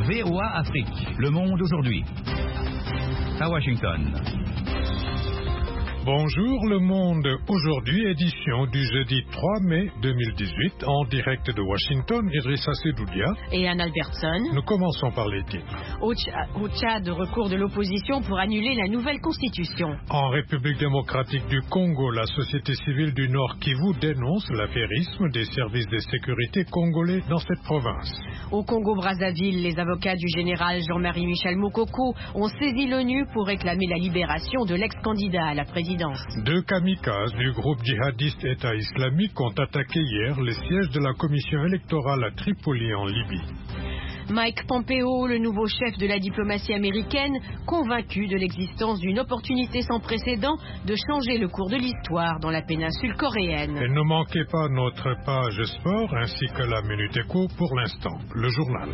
VOA Afrique, le monde aujourd'hui. À Washington. Bonjour le monde, aujourd'hui édition du jeudi 3 mai 2018 en direct de Washington, Idrissa Sedoudia et Anne Albertson. Nous commençons par les titres. Au Tchad, recours de l'opposition pour annuler la nouvelle constitution. En République démocratique du Congo, la société civile du Nord Kivu dénonce l'affairisme des services de sécurité congolais dans cette province. Au Congo-Brazzaville, les avocats du général Jean-Marie Michel Mokoko ont saisi l'ONU pour réclamer la libération de l'ex-candidat à la présidence. Deux kamikazes du groupe djihadiste État islamique ont attaqué hier le siège de la commission électorale à Tripoli en Libye. Mike Pompeo, le nouveau chef de la diplomatie américaine, convaincu de l'existence d'une opportunité sans précédent de changer le cours de l'histoire dans la péninsule coréenne. Et ne manquez pas notre page sport ainsi que la Minute Éco pour l'instant, le journal.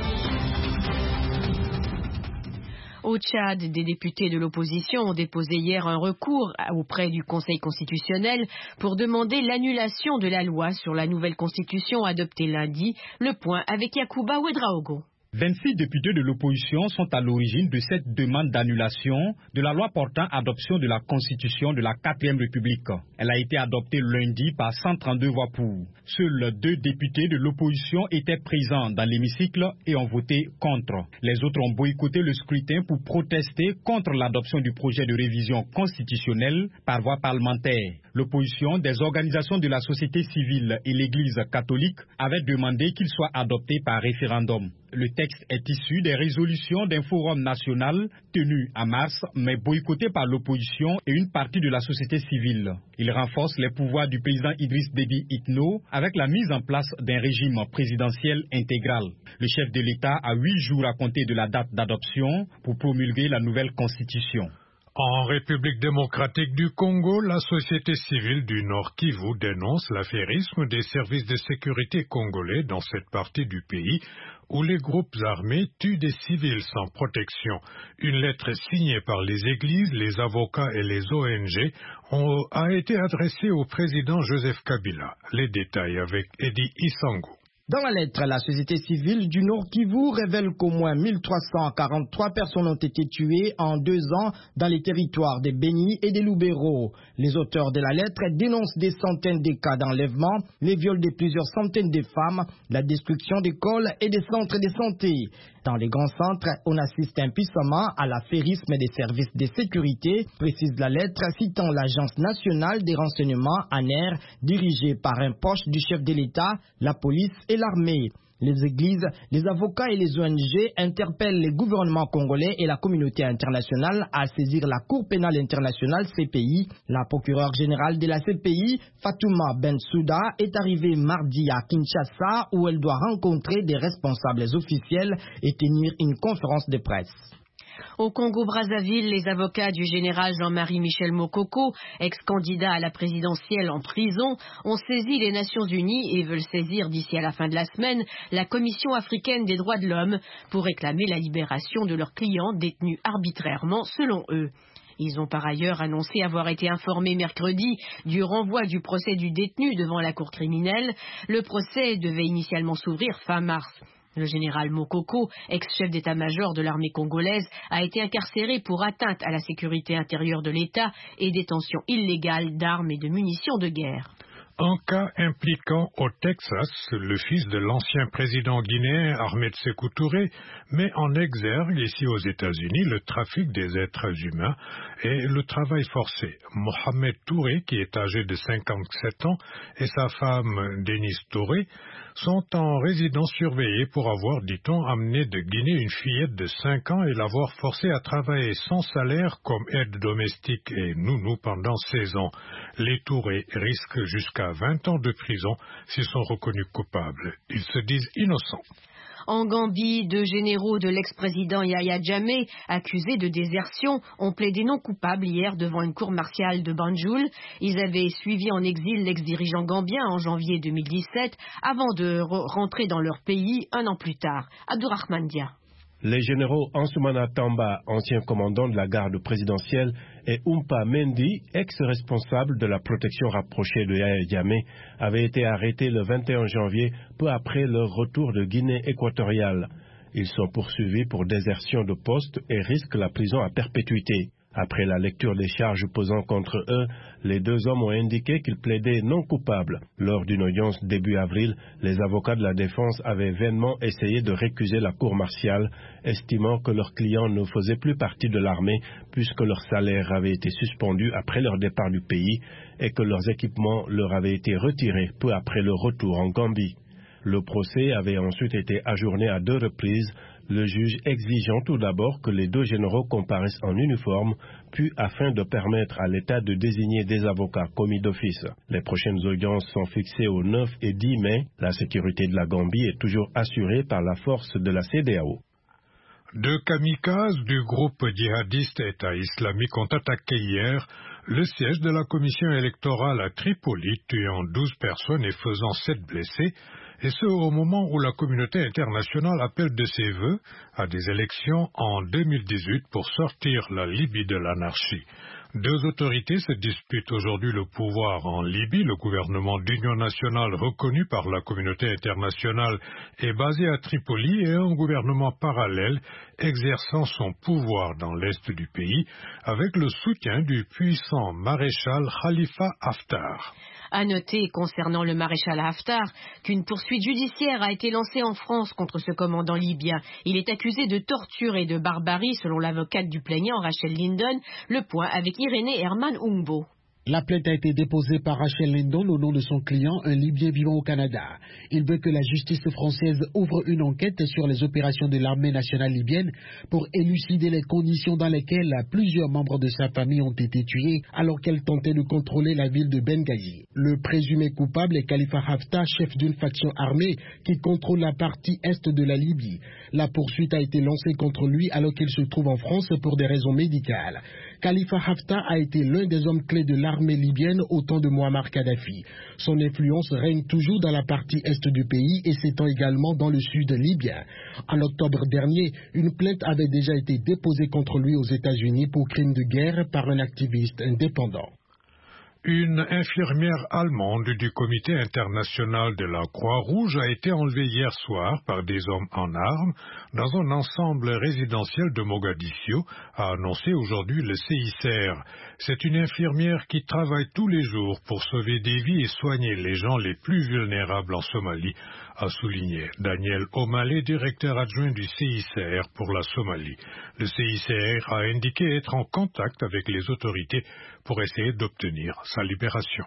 Au Tchad, des députés de l'opposition ont déposé hier un recours auprès du Conseil constitutionnel pour demander l'annulation de la loi sur la nouvelle constitution adoptée lundi. Le point avec Yacouba Ouedraogo. 26 députés de l'opposition sont à l'origine de cette demande d'annulation de la loi portant adoption de la Constitution de la 4e République. Elle a été adoptée lundi par 132 voix pour. Seuls 2 députés de l'opposition étaient présents dans l'hémicycle et ont voté contre. Les autres ont boycotté le scrutin pour protester contre l'adoption du projet de révision constitutionnelle par voie parlementaire. L'opposition, des organisations de la société civile et l'Église catholique avaient demandé qu'il soit adopté par référendum. Le texte est issu des résolutions d'un forum national tenu en mars, mais boycotté par l'opposition et une partie de la société civile. Il renforce les pouvoirs du président Idriss Déby Itno avec la mise en place d'un régime présidentiel intégral. Le chef de l'État a 8 jours à compter de la date d'adoption pour promulguer la nouvelle constitution. En République démocratique du Congo, la société civile du Nord Kivu dénonce l'affairisme des services de sécurité congolais dans cette partie du pays où les groupes armés tuent des civils sans protection. Une lettre signée par les églises, les avocats et les ONG a été adressée au président Joseph Kabila. Les détails avec Eddie Issango. Dans la lettre, la société civile du Nord Kivu révèle qu'au moins 1343 personnes ont été tuées en 2 ans dans les territoires des Béni et des Lubero. Les auteurs de la lettre dénoncent des centaines de cas d'enlèvement, les viols de plusieurs centaines de femmes, la destruction d'écoles et des centres de santé. Dans les grands centres, on assiste impuissamment à l'affairisme des services de sécurité, précise la lettre citant l'Agence nationale des renseignements ANER, dirigée par un proche du chef de l'État, la police et l'armée. Les églises, les avocats et les ONG interpellent les gouvernements congolais et la communauté internationale à saisir la Cour pénale internationale CPI. La procureure générale de la CPI, Fatouma Bensouda, est arrivée mardi à Kinshasa où elle doit rencontrer des responsables officiels et tenir une conférence de presse. Au Congo-Brazzaville, les avocats du général Jean-Marie Michel Mokoko, ex-candidat à la présidentielle en prison, ont saisi les Nations Unies et veulent saisir d'ici à la fin de la semaine la Commission africaine des droits de l'homme pour réclamer la libération de leurs clients détenus arbitrairement selon eux. Ils ont par ailleurs annoncé avoir été informés mercredi du renvoi du procès du détenu devant la cour criminelle. Le procès devait initialement s'ouvrir fin mars. Le général Mokoko, ex-chef d'état-major de l'armée congolaise, a été incarcéré pour atteinte à la sécurité intérieure de l'État et détention illégale d'armes et de munitions de guerre. Un cas impliquant au Texas le fils de l'ancien président guinéen Ahmed Sékou Touré met en exergue ici aux États-Unis le trafic des êtres humains et le travail forcé. Mohamed Touré, qui est âgé de 57 ans, et sa femme Denise Touré sont en résidence surveillée pour avoir, dit-on, amené de Guinée une fillette de 5 ans et l'avoir forcée à travailler sans salaire comme aide domestique et nounou pendant 16 ans. Les Touré risquent jusqu'à 20 ans de prison s'ils sont reconnus coupables. Ils se disent innocents. En Gambie, 2 généraux de l'ex-président Yahya Jammeh, accusés de désertion, ont plaidé non coupables hier devant une cour martiale de Banjul. Ils avaient suivi en exil l'ex-dirigeant gambien en janvier 2017 avant de rentrer dans leur pays un an plus tard. Abdourahmane Dia. Les généraux Ansoumana Tamba, ancien commandant de la garde présidentielle, et Oumpa Mendy, ex-responsable de la protection rapprochée de Yahya Jammeh, avaient été arrêtés le 21 janvier, peu après leur retour de Guinée équatoriale. Ils sont poursuivis pour désertion de poste et risquent la prison à perpétuité. Après la lecture des charges pesant contre eux, les deux hommes ont indiqué qu'ils plaidaient non coupables. Lors d'une audience début avril, les avocats de la défense avaient vainement essayé de récuser la cour martiale, estimant que leurs clients ne faisaient plus partie de l'armée puisque leur salaire avait été suspendu après leur départ du pays et que leurs équipements leur avaient été retirés peu après leur retour en Gambie. Le procès avait ensuite été ajourné à 2 reprises, le juge exigeant tout d'abord que les 2 généraux comparaissent en uniforme, puis afin de permettre à l'État de désigner des avocats commis d'office. Les prochaines audiences sont fixées au 9 et 10 mai. La sécurité de la Gambie est toujours assurée par la force de la CEDEAO. 2 kamikazes du groupe djihadiste État islamique ont attaqué hier le siège de la commission électorale à Tripoli, tuant 12 personnes et faisant 7 blessés, et ce au moment où la communauté internationale appelle de ses vœux à des élections en 2018 pour sortir la Libye de l'anarchie. 2 autorités se disputent aujourd'hui le pouvoir en Libye. Le gouvernement d'union nationale reconnu par la communauté internationale est basé à Tripoli et un gouvernement parallèle exerçant son pouvoir dans l'est du pays avec le soutien du puissant maréchal Khalifa Haftar. À noter, concernant le maréchal Haftar, qu'une poursuite judiciaire a été lancée en France contre ce commandant libyen. Il est accusé de torture et de barbarie, selon l'avocate du plaignant Rachel Lindon. Le point avec Irénée Herman Umbo. La plainte a été déposée par Rachel Lindon au nom de son client, un Libyen vivant au Canada. Il veut que la justice française ouvre une enquête sur les opérations de l'armée nationale libyenne pour élucider les conditions dans lesquelles plusieurs membres de sa famille ont été tués alors qu'elle tentait de contrôler la ville de Benghazi. Le présumé coupable est Khalifa Haftar, chef d'une faction armée qui contrôle la partie est de la Libye. La poursuite a été lancée contre lui alors qu'il se trouve en France pour des raisons médicales. Khalifa Haftar a été l'un des hommes clés de l'armée libyenne au temps de Muammar Kadhafi. Son influence règne toujours dans la partie est du pays et s'étend également dans le sud libyen. En octobre dernier, une plainte avait déjà été déposée contre lui aux États-Unis pour crimes de guerre par un activiste indépendant. Une infirmière allemande du comité international de la Croix-Rouge a été enlevée hier soir par des hommes en armes dans un ensemble résidentiel de Mogadiscio, a annoncé aujourd'hui le CICR. C'est une infirmière qui travaille tous les jours pour sauver des vies et soigner les gens les plus vulnérables en Somalie, a souligné Daniel O'Malley, directeur adjoint du CICR pour la Somalie. Le CICR a indiqué être en contact avec les autorités pour essayer d'obtenir sa libération.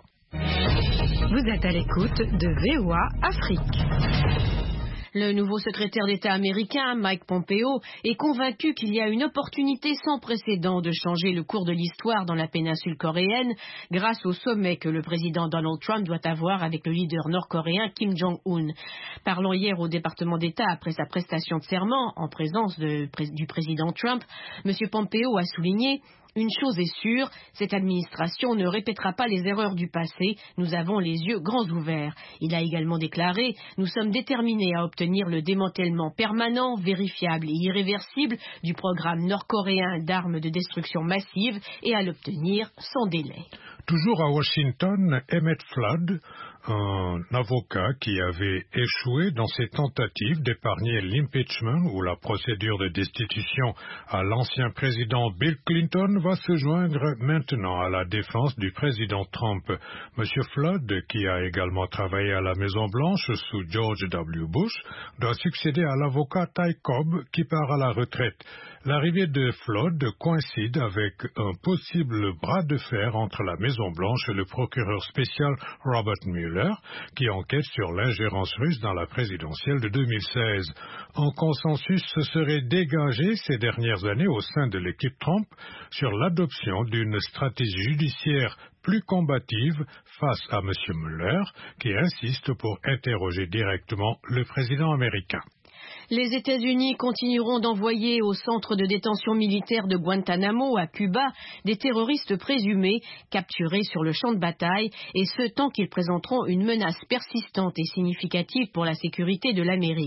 Vous êtes à l'écoute de VOA Afrique. Le nouveau secrétaire d'État américain, Mike Pompeo, est convaincu qu'il y a une opportunité sans précédent de changer le cours de l'histoire dans la péninsule coréenne grâce au sommet que le président Donald Trump doit avoir avec le leader nord-coréen Kim Jong-un. Parlant hier au département d'État après sa prestation de serment en présence du président Trump, M. Pompeo a souligné: une chose est sûre, cette administration ne répétera pas les erreurs du passé, nous avons les yeux grands ouverts. Il a également déclaré: nous sommes déterminés à obtenir le démantèlement permanent, vérifiable et irréversible du programme nord-coréen d'armes de destruction massive et à l'obtenir sans délai. Toujours à Washington, Emmett Flood, un avocat qui avait échoué dans ses tentatives d'épargner l'impeachment ou la procédure de destitution à l'ancien président Bill Clinton, va se joindre maintenant à la défense du président Trump. Monsieur Flood, qui a également travaillé à la Maison-Blanche sous George W. Bush, doit succéder à l'avocat Ty Cobb qui part à la retraite. L'arrivée de Flood coïncide avec un possible bras de fer entre la Maison-Blanche et le procureur spécial Robert Mueller, qui enquête sur l'ingérence russe dans la présidentielle de 2016. Un consensus se serait dégagé ces dernières années au sein de l'équipe Trump sur l'adoption d'une stratégie judiciaire plus combative face à M. Mueller, qui insiste pour interroger directement le président américain. Les États-Unis continueront d'envoyer au centre de détention militaire de Guantanamo, à Cuba, des terroristes présumés capturés sur le champ de bataille, et ce tant qu'ils présenteront une menace persistante et significative pour la sécurité de l'Amérique.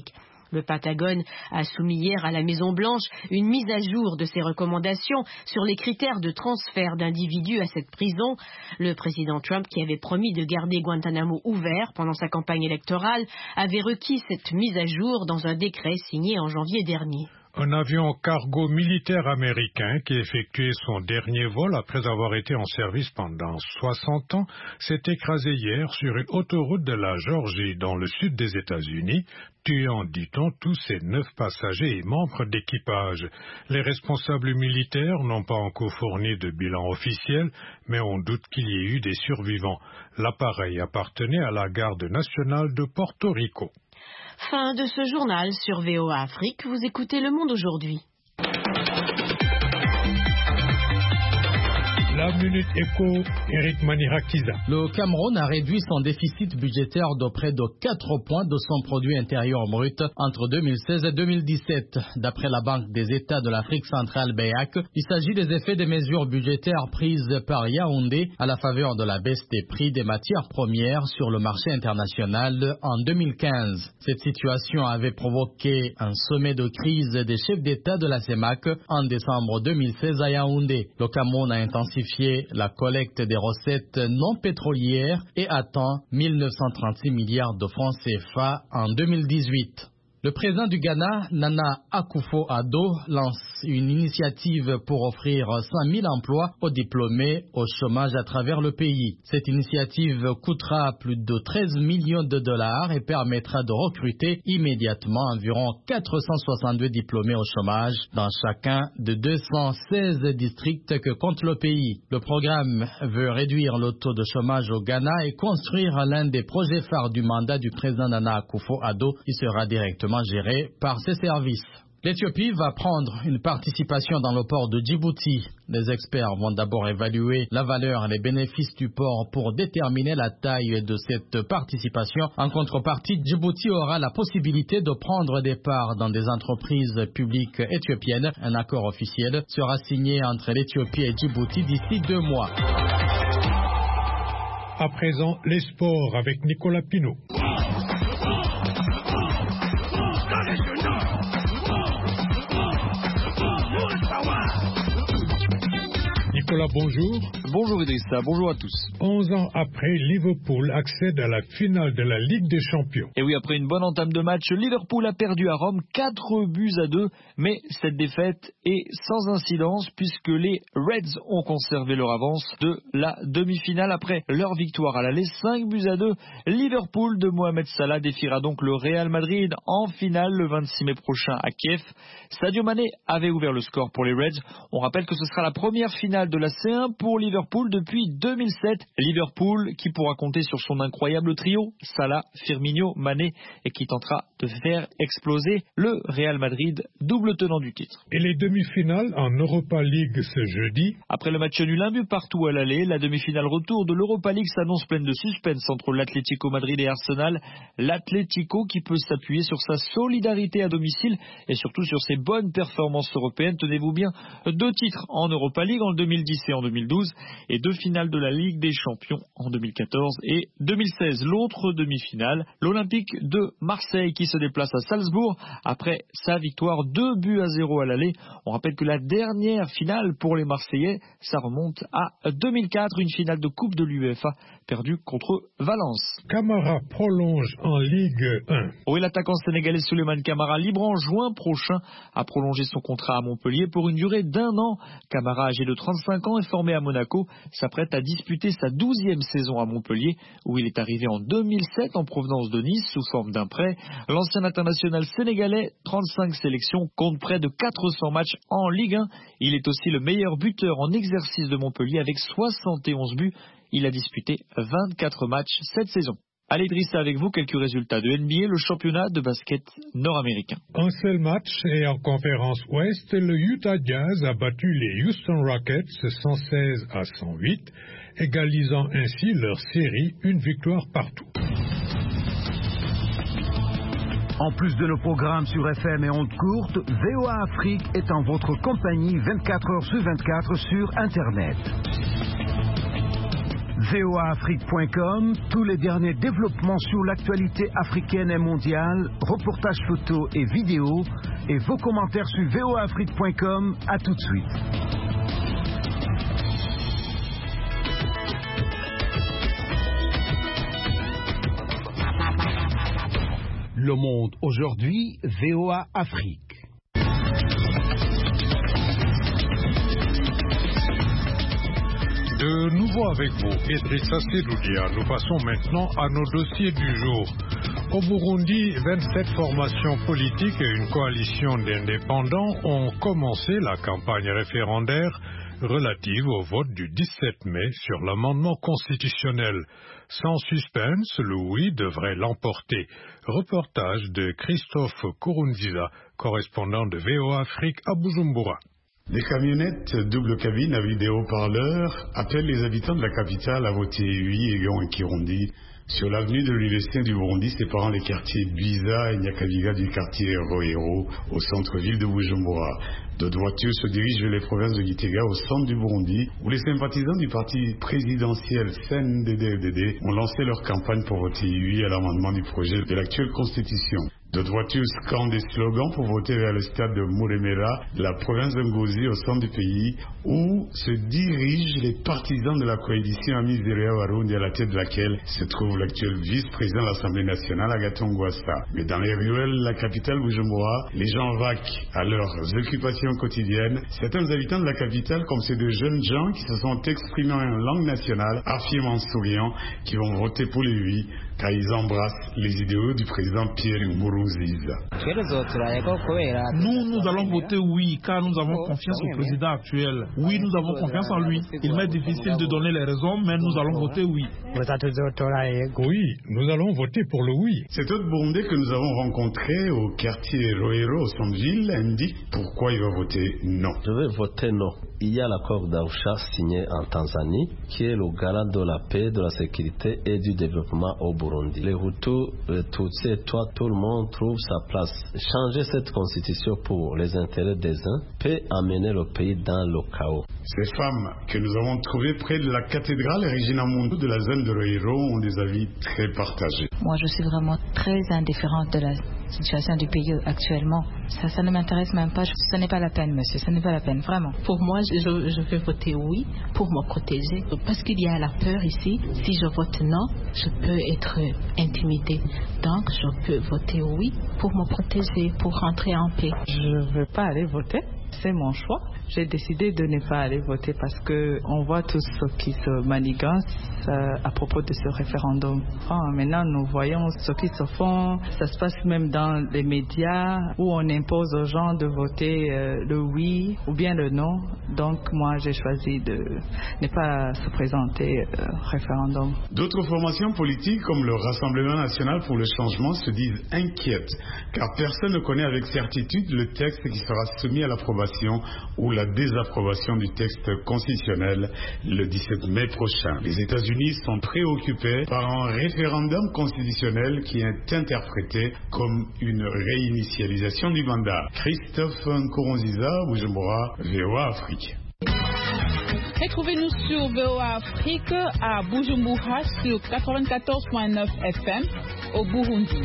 Le Pentagone a soumis hier à la Maison-Blanche une mise à jour de ses recommandations sur les critères de transfert d'individus à cette prison. Le président Trump, qui avait promis de garder Guantanamo ouvert pendant sa campagne électorale, avait requis cette mise à jour dans un décret signé en janvier dernier. Un avion cargo militaire américain qui effectuait son dernier vol après avoir été en service pendant 60 ans s'est écrasé hier sur une autoroute de la Géorgie dans le sud des États-Unis, tuant, dit-on, tous ses 9 passagers et membres d'équipage. Les responsables militaires n'ont pas encore fourni de bilan officiel, mais on doute qu'il y ait eu des survivants. L'appareil appartenait à la garde nationale de Porto Rico. Fin de ce journal sur VOA Afrique. Vous écoutez Le Monde aujourd'hui. La Minute Éco, Eric Manirakiza. Le Cameroun a réduit son déficit budgétaire de près de 4 points de son produit intérieur brut entre 2016 et 2017. D'après la Banque des États de l'Afrique centrale BEAC, il s'agit des effets des mesures budgétaires prises par Yaoundé à la faveur de la baisse des prix des matières premières sur le marché international en 2015. Cette situation avait provoqué un sommet de crise des chefs d'État de la CEMAC en décembre 2016 à Yaoundé. Le Cameroun a intensifié la collecte des recettes non pétrolières et atteint 1936 milliards de francs CFA en 2018. Le président du Ghana, Nana Akufo-Addo, lance une initiative pour offrir 100 000 emplois aux diplômés au chômage à travers le pays. Cette initiative coûtera plus de 13 millions de dollars et permettra de recruter immédiatement environ 462 diplômés au chômage dans chacun de 216 districts que compte le pays. Le programme veut réduire le taux de chômage au Ghana et construire l'un des projets phares du mandat du président Nana Akufo-Addo qui sera directement géré par ses services. L'Éthiopie va prendre une participation dans le port de Djibouti. Les experts vont d'abord évaluer la valeur et les bénéfices du port pour déterminer la taille de cette participation. En contrepartie, Djibouti aura la possibilité de prendre des parts dans des entreprises publiques éthiopiennes. Un accord officiel sera signé entre l'Éthiopie et Djibouti d'ici 2 mois. À présent, les sports avec Nicolas Pinault. Nicolas, bonjour. Bonjour Idrissa, bonjour à tous. 11 ans après, Liverpool accède à la finale de la Ligue des Champions. Et oui, après une bonne entame de match, Liverpool a perdu à Rome 4-2, mais cette défaite est sans incidence puisque les Reds ont conservé leur avance de la demi-finale après leur victoire à l'aller 5-2. Liverpool de Mohamed Salah défiera donc le Real Madrid en finale le 26 mai prochain à Kiev. Sadio Mané avait ouvert le score pour les Reds. On rappelle que ce sera la première finale de la C1 pour Liverpool depuis 2007. Liverpool qui pourra compter sur son incroyable trio, Salah, Firmino, Mané, et qui tentera de faire exploser le Real Madrid, double tenant du titre. Et les demi-finales en Europa League ce jeudi. Après le match nul 1-1 à l'aller, la demi-finale retour de l'Europa League s'annonce pleine de suspense entre l'Atlético Madrid et Arsenal. L'Atlético qui peut s'appuyer sur sa solidarité à domicile et surtout sur ses bonnes performances européennes. Tenez-vous bien, 2 titres en Europa League en 2010 et en 2012 et 2 finales de la Ligue des Champions en 2014 et 2016. L'autre demi-finale, l'Olympique de Marseille qui se déplace à Salzbourg après sa victoire 2-0 à l'aller. On rappelle que la dernière finale pour les Marseillais, ça remonte à 2004, une finale de Coupe de l'UEFA perdue contre Valence. Camara prolonge en Ligue 1. Oui, l'attaquant sénégalais Souleymane Camara, libre en juin prochain, a prolongé son contrat à Montpellier pour une durée d'1 an. Camara, âgé de 35 ans et formé à Monaco, s'apprête à disputer sa 12e saison à Montpellier, où il est arrivé en 2007 en provenance de Nice sous forme d'un prêt. L'ancien international sénégalais, 35 sélections, compte près de 400 matchs en Ligue 1. Il est aussi le meilleur buteur en exercice de Montpellier avec 71 buts. Il a disputé 24 matchs cette saison. Allez Idrissa, avec vous quelques résultats de NBA, le championnat de basket nord-américain. Un seul match et en conférence Ouest, le Utah Jazz a battu les Houston Rockets 116-108, égalisant ainsi leur série, une victoire partout. En plus de nos programmes sur FM et ondes courtes, VOA Afrique est en votre compagnie 24 heures sur 24 sur Internet. voaafrique.com, tous les derniers développements sur l'actualité africaine et mondiale, reportages photos et vidéos, et vos commentaires sur voaafrique.com. À tout de suite. Le monde aujourd'hui, VOA Afrique. De nouveau avec vous, Idrissa Seloudia. Nous passons maintenant à nos dossiers du jour. Au Burundi, 27 formations politiques et une coalition d'indépendants ont commencé la campagne référendaire relative au vote du 17 mai sur l'amendement constitutionnel. Sans suspense, le oui devrait l'emporter. Reportage de Christophe Kurunziza, correspondant de VOA Afrique à Bujumbura. Des camionnettes double cabine avec des haut-parleurs appellent les habitants de la capitale à voter oui et Kirundi sur l'avenue de l'Université du Burundi séparant les quartiers Biza et Nyakabiga du quartier Rohero au centre-ville de Bujumbura. D'autres voitures se dirigent vers les provinces de Gitega au centre du Burundi où les sympathisants du parti présidentiel CNDD-FDD ont lancé leur campagne pour voter oui à l'amendement du projet de l'actuelle constitution. D'autres voitures scandent des slogans pour voter vers le stade de Muremera, la province de Ngozi au centre du pays, où se dirigent les partisans de la coalition Amizero Warundi à la tête de laquelle se trouve l'actuel vice-président de l'Assemblée nationale, Agathon Rwasa. Mais dans les ruelles de la capitale Bujumbura, les gens vaquent à leurs occupations quotidiennes. Certains habitants de la capitale, comme ces deux jeunes gens qui se sont exprimés en langue nationale, affirment en souriant qu'ils vont voter pour les oui, car ils embrassent les idéaux du président Pierre Nkurunziza. Nous allons voter oui, car nous avons confiance au président actuel. Oui, nous avons confiance en lui. Il m'est difficile de donner les raisons, mais nous allons voter oui. Oui, nous allons voter pour le oui. Cet autre Burundais que nous avons rencontré au quartier Rohero au centre-ville indique pourquoi il va voter non. Je vais voter non. Il y a l'accord d'Arusha signé en Tanzanie qui est le garant de la paix, de la sécurité et du développement au Burundi. Les Hutus, les Tutsis et tout le monde trouve sa place. Changer cette constitution pour les intérêts des uns peut amener le pays dans le chaos. Ces femmes que nous avons trouvées près de la cathédrale Regina Mundi de la zone de Rohero ont des avis très partagés. Moi, je suis vraiment très indifférente de la situation du pays actuellement. Ça ne m'intéresse même pas. Ce n'est pas la peine, monsieur. Ce n'est pas la peine, vraiment. Pour moi, je vais voter oui pour me protéger. Parce qu'il y a la peur ici. Si je vote non, je peux être intimidée. Donc, je peux voter oui pour me protéger, pour rentrer en paix. Je ne veux pas aller voter. C'est mon choix. J'ai décidé de ne pas aller voter parce qu'on voit tous ceux qui se manigancent à propos de ce référendum. Maintenant, nous voyons ce qui se font. Ça se passe même dans les médias où on impose aux gens de voter le oui ou bien le non. Donc, moi, j'ai choisi de ne pas se présenter au référendum. D'autres formations politiques comme le Rassemblement national pour le changement se disent inquiètes car personne ne connaît avec certitude le texte qui sera soumis à l'approbation ou la désapprobation du texte constitutionnel le 17 mai prochain. Les États-Unis sont préoccupés par un référendum constitutionnel qui est interprété comme une réinitialisation du mandat. Christophe Nkurunziza, Bujumbura, VOA Afrique. Retrouvez-nous sur VOA Afrique à Bujumbura sur 94.9 FM au Burundi.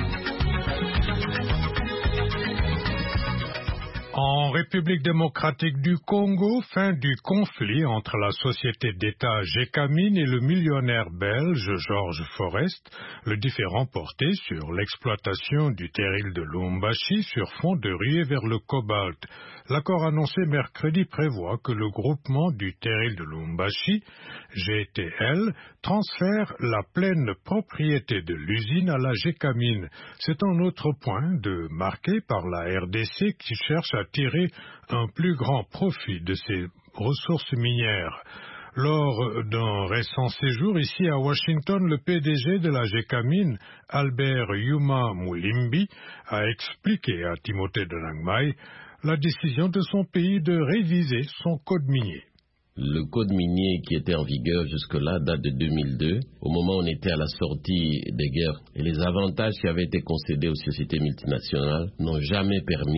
En République démocratique du Congo, fin du conflit entre la société d'État Gécamine et le millionnaire belge Georges Forest, le différend porté sur l'exploitation du terril de Lumbashi sur fond de ruée vers le cobalt. L'accord annoncé mercredi prévoit que le groupement du terril de Lumbashi, GTL, transfère la pleine propriété de l'usine à la Gécamine. C'est un autre point marqué par la RDC qui cherche à tirer un plus grand profit de ses ressources minières. Lors d'un récent séjour ici à Washington, le PDG de la Gécamine, Albert Yuma Moulimbi, a expliqué à Timothée Delangmai la décision de son pays de réviser son code minier. Le code minier qui était en vigueur jusque-là date de 2002, au moment où on était à la sortie des guerres. Et les avantages qui avaient été concédés aux sociétés multinationales n'ont jamais permis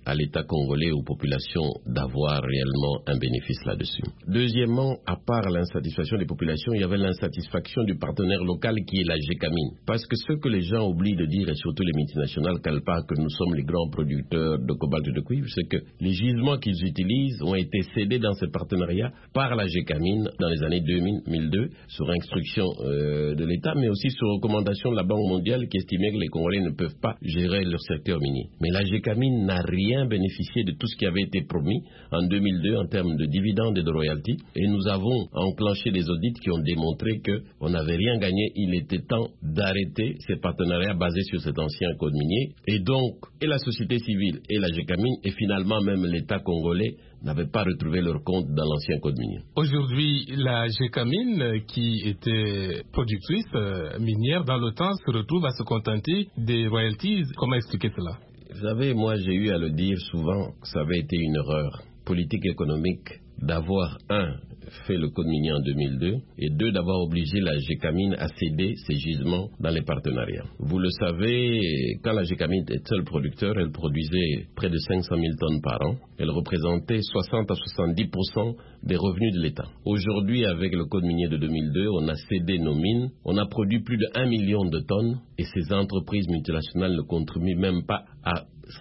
à l'État congolais et aux populations d'avoir réellement un bénéfice là-dessus. Deuxièmement, à part l'insatisfaction des populations, il y avait l'insatisfaction du partenaire local qui est la Gécamine. Parce que ce que les gens oublient de dire, et surtout les multinationales, calpent que nous sommes les grands producteurs de cobalt et de cuivre, c'est que les gisements qu'ils utilisent ont été cédés dans ce partenariat par la Gécamine dans les années 2000-2002 sur instruction de l'État, mais aussi sur recommandation de la Banque mondiale qui estimait que les Congolais ne peuvent pas gérer leur secteur minier. Mais la Gécamine n'a rien bénéficié de tout ce qui avait été promis en 2002 en termes de dividendes et de royalties, et nous avons enclenché des audits qui ont démontré qu'on n'avait rien gagné. Il était temps d'arrêter ces partenariats basés sur cet ancien code minier, et donc et la société civile et la Gécamine et finalement même l'État congolais n'avaient pas retrouvé leur compte dans l'ancien code minier. Aujourd'hui, la Gécamine, qui était productrice minière dans le temps, se retrouve à se contenter des royalties. Comment expliquer cela? Vous savez, moi j'ai eu à le dire souvent que ça avait été une erreur politique économique d'avoir, fait le code minier en 2002 et deux, d'avoir obligé la Gécamine à céder ses gisements dans les partenariats. Vous le savez, quand la Gécamine était seul producteur, elle produisait près de 500 000 tonnes par an. Elle représentait 60 à 70% des revenus de l'État. Aujourd'hui, avec le code minier de 2002, on a cédé nos mines, on a produit plus de 1 million de tonnes et ces entreprises multinationales ne contribuent même pas à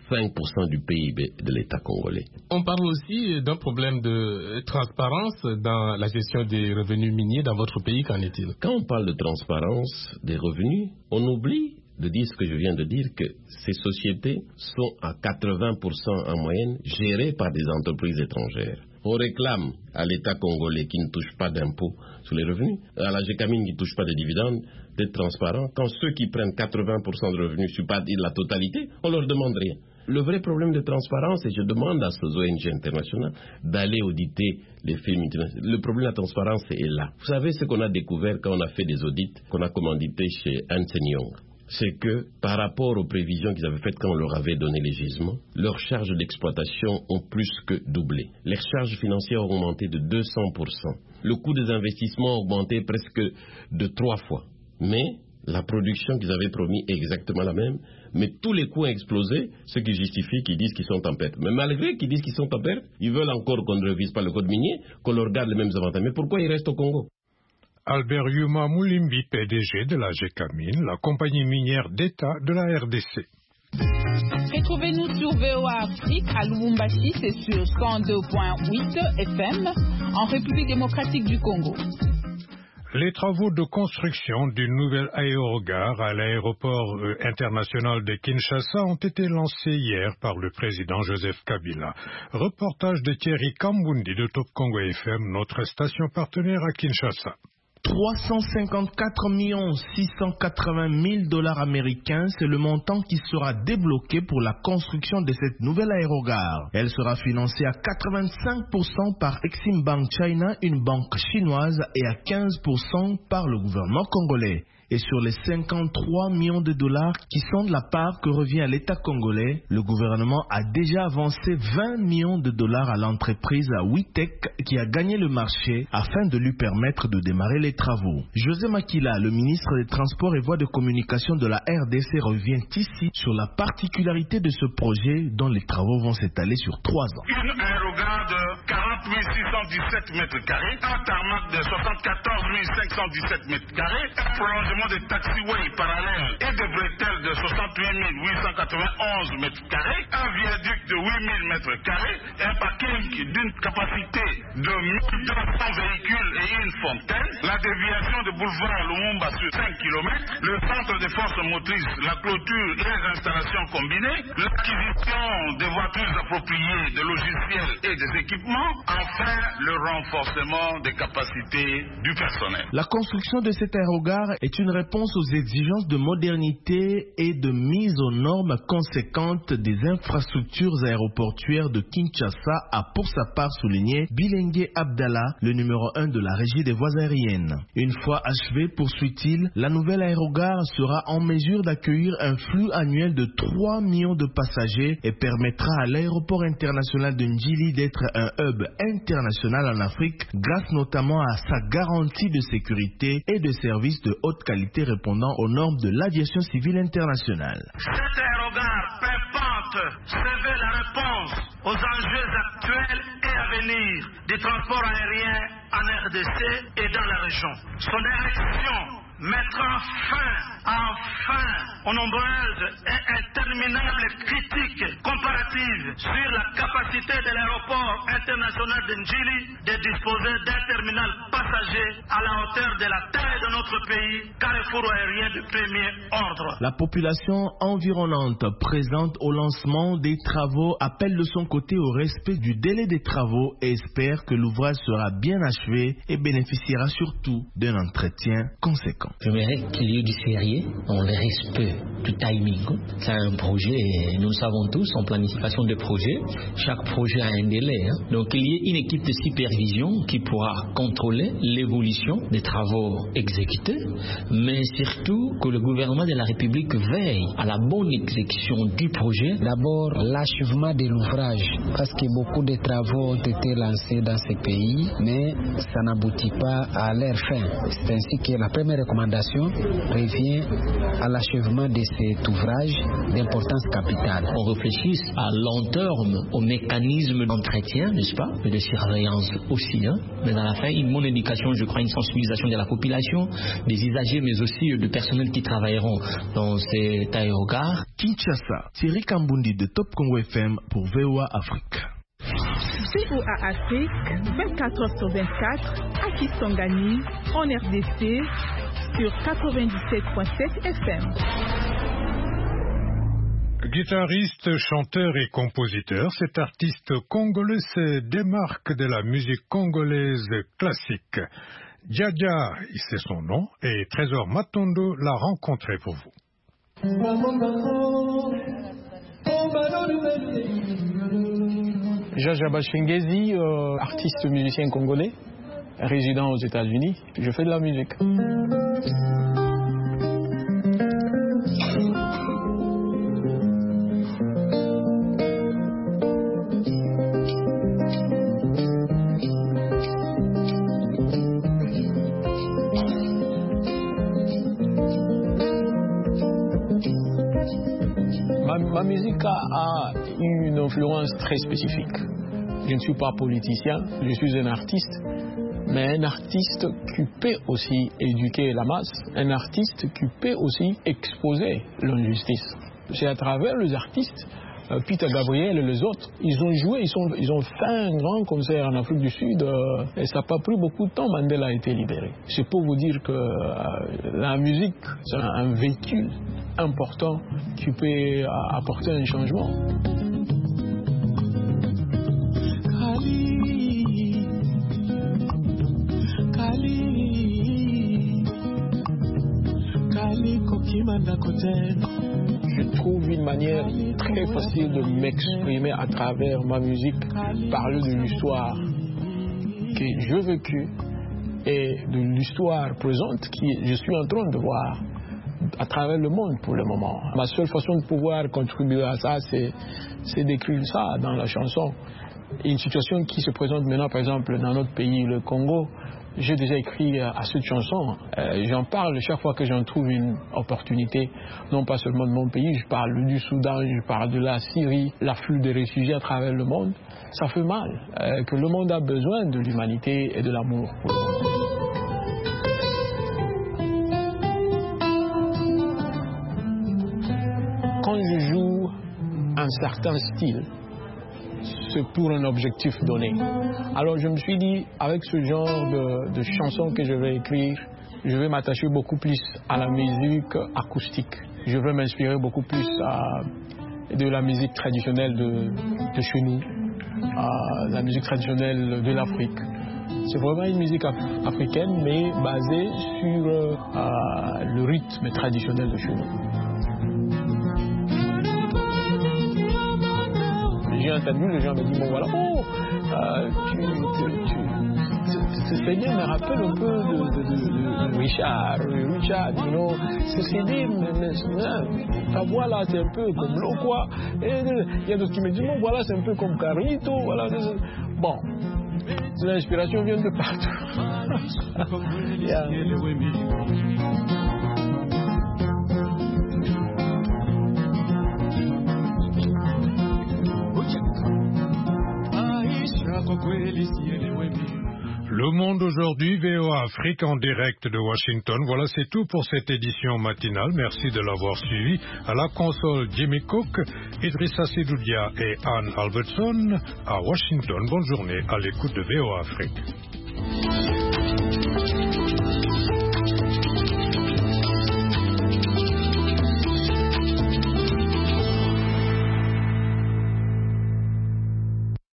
5% du PIB de l'État congolais. On parle aussi d'un problème de transparence dans la gestion des revenus miniers dans votre pays. Qu'en est-il? Quand on parle de transparence des revenus, on oublie de dire ce que je viens de dire, que ces sociétés sont à 80% en moyenne gérées par des entreprises étrangères. On réclame à l'État congolais qui ne touche pas d'impôts sur les revenus, à la Gécamine qui ne touche pas de dividendes, d'être transparent. Quand ceux qui prennent 80% de revenus, je ne suis pas dire la totalité, on leur demande rien. Le vrai problème de transparence, et je demande à ces ONG internationales d'aller auditer les faits multinationaux. Le problème de la transparence est là. Vous savez ce qu'on a découvert quand on a fait des audits, qu'on a commandité chez Ernst & Young, c'est que par rapport aux prévisions qu'ils avaient faites quand on leur avait donné les gisements, leurs charges d'exploitation ont plus que doublé. Les charges financières ont augmenté de 200%. Le coût des investissements a augmenté presque de 3 fois. Mais la production qu'ils avaient promis est exactement la même, mais tous les coûts ont explosé, ce qui justifie qu'ils disent qu'ils sont en perte. Mais malgré qu'ils disent qu'ils sont en perte, ils veulent encore qu'on ne révise pas le code minier, qu'on leur garde les mêmes avantages. Mais pourquoi ils restent au Congo? Albert Yuma Moulimbi, PDG de la Gécamine, la compagnie minière d'État de la RDC. Retrouvez-nous sur VOA Afrique à Lubumbashi, c'est sur 102.8 FM en République démocratique du Congo. Les travaux de construction d'une nouvelle aérogare à l'aéroport international de Kinshasa ont été lancés hier par le président Joseph Kabila. Reportage de Thierry Kambundi de Top Congo FM, notre station partenaire à Kinshasa. 354 680 000 dollars américains, c'est le montant qui sera débloqué pour la construction de cette nouvelle aérogare. Elle sera financée à 85% par Exim Bank China, une banque chinoise, et à 15% par le gouvernement congolais. Et sur les 53 millions de dollars qui sont de la part que revient à l'État congolais, le gouvernement a déjà avancé 20 millions de dollars à l'entreprise Witech qui a gagné le marché afin de lui permettre de démarrer les travaux. José Makila, le ministre des Transports et Voies de Communication de la RDC, revient ici sur la particularité de ce projet dont les travaux vont s'étaler sur 3 ans. Une aérogare de 40 617 mètres carrés, un tarmac de 74 517 mètres carrés, un prolongement des taxiways parallèles et des bretelles de 68 891 mètres carrés, un viaduc de 8 000 mètres carrés, un parking d'une capacité de 1200 véhicules et une fontaine, la déviation de boulevard Lumumba sur 5 km, le centre de forces motrices, la clôture et les installations combinées, l'acquisition des voitures appropriées, des logiciels et des équipements, enfin le renforcement des capacités du personnel. La construction de cette aérogare est une réponse aux exigences de modernité et de mise aux normes conséquentes des infrastructures aéroportuaires de Kinshasa, a pour sa part souligné Bilengue Abdallah, le numéro 1 de la régie des voies aériennes. Une fois achevée, poursuit-il, la nouvelle aérogare sera en mesure d'accueillir un flux annuel de 3 millions de passagers et permettra à l'aéroport international de Njili d'être un hub international en Afrique grâce notamment à sa garantie de sécurité et de services de haute qualité répondant aux normes de l'aviation civile internationale. Cette aérogare peut pas servait la réponse aux enjeux actuels et à venir du transport aérien en RDC et dans la région. Son direction mettra fin aux nombreuses et interminables critiques comparatives sur la capacité de l'aéroport international de Njili de disposer d'un terminal passager à la hauteur de la taille de notre pays, carrefour aérien de premier ordre. La population environnante présente au lancement des travaux appelle de son côté au respect du délai des travaux et espère que l'ouvrage sera bien achevé et bénéficiera surtout d'un entretien conséquent. J'aimerais qu'il y ait du sérieux dans le respect du timing. C'est un projet, et nous le savons tous, en planification de projet, chaque projet a un délai. Donc il y ait une équipe de supervision qui pourra contrôler l'évolution des travaux exécutés, mais surtout que le gouvernement de la République veille à la bonne exécution du projet. D'abord, l'achèvement de l'ouvrage, parce que beaucoup de travaux ont été lancés dans ces pays, mais ça n'aboutit pas à leur fin. C'est ainsi que la première recommandation revient à l'achèvement de cet ouvrage d'importance capitale. On réfléchisse à long terme au mécanisme d'entretien, n'est-ce pas, et de surveillance aussi. Mais à la fin, une bonne éducation, je crois, une sensibilisation de la population, des usagers, mais aussi du personnel qui travailleront dans cet aérogare. Kinshasa, Thierry Kambundi de Top Congo FM pour VOA Afrique. VOA Afrique, 24h/24, à Kisangani, en RDC, sur 97.7 FM. Guitariste, chanteur et compositeur, cet artiste congolais se démarque de la musique congolaise classique. Djadja, c'est son nom, et Trésor Matondo l'a rencontré pour vous. Djadja Bashengezi, artiste musicien congolais, résident aux États-Unis. Je fais de la musique. Ma musique a une influence très spécifique. Je ne suis pas politicien, je suis un artiste, mais un artiste qui peut aussi éduquer la masse, un artiste qui peut aussi exposer l'injustice. C'est à travers les artistes, Peter Gabriel et les autres, ils ont joué, ils ont fait un grand concert en Afrique du Sud et ça n'a pas pris beaucoup de temps, Mandela a été libéré. C'est pour vous dire que la musique, c'est un véhicule important qui peut apporter un changement. Je trouve une manière très facile de m'exprimer à travers ma musique, parler de l'histoire que j'ai vécue et de l'histoire présente que je suis en train de voir à travers le monde pour le moment. Ma seule façon de pouvoir contribuer à ça, c'est d'écrire ça dans la chanson. Une situation qui se présente maintenant, par exemple, dans notre pays, le Congo, j'ai déjà écrit à cette chanson. J'en parle chaque fois que j'en trouve une opportunité, non pas seulement de mon pays, je parle du Soudan, je parle de la Syrie, l'afflux des réfugiés à travers le monde. Ça fait mal, que le monde a besoin de l'humanité et de l'amour pour le monde. Quand je joue un certain style, c'est pour un objectif donné. Alors je me suis dit, avec ce genre de chansons que je vais écrire, je vais m'attacher beaucoup plus à la musique acoustique. Je vais m'inspirer beaucoup plus de la musique traditionnelle de chez nous, la musique traditionnelle de l'Afrique. C'est vraiment une musique africaine, mais basée sur le rythme traditionnel de chez nous. J'ai entendu, les gens me disent, bon voilà, ce CD me rappelle un peu de Richard, you know, ce CD, ta voix là, c'est un peu comme l'eau, quoi. Et il y a d'autres qui me disent, bon voilà, c'est un peu comme Carlito, voilà. Bon, l'inspiration vient de partout. Yeah. Le Monde aujourd'hui, VOA Afrique en direct de Washington. Voilà, c'est tout pour cette édition matinale. Merci de l'avoir suivi. À la console, Jimmy Cook, Idrissa Sidoudia et Anne Albertson. À Washington, bonne journée à l'écoute de VOA Afrique.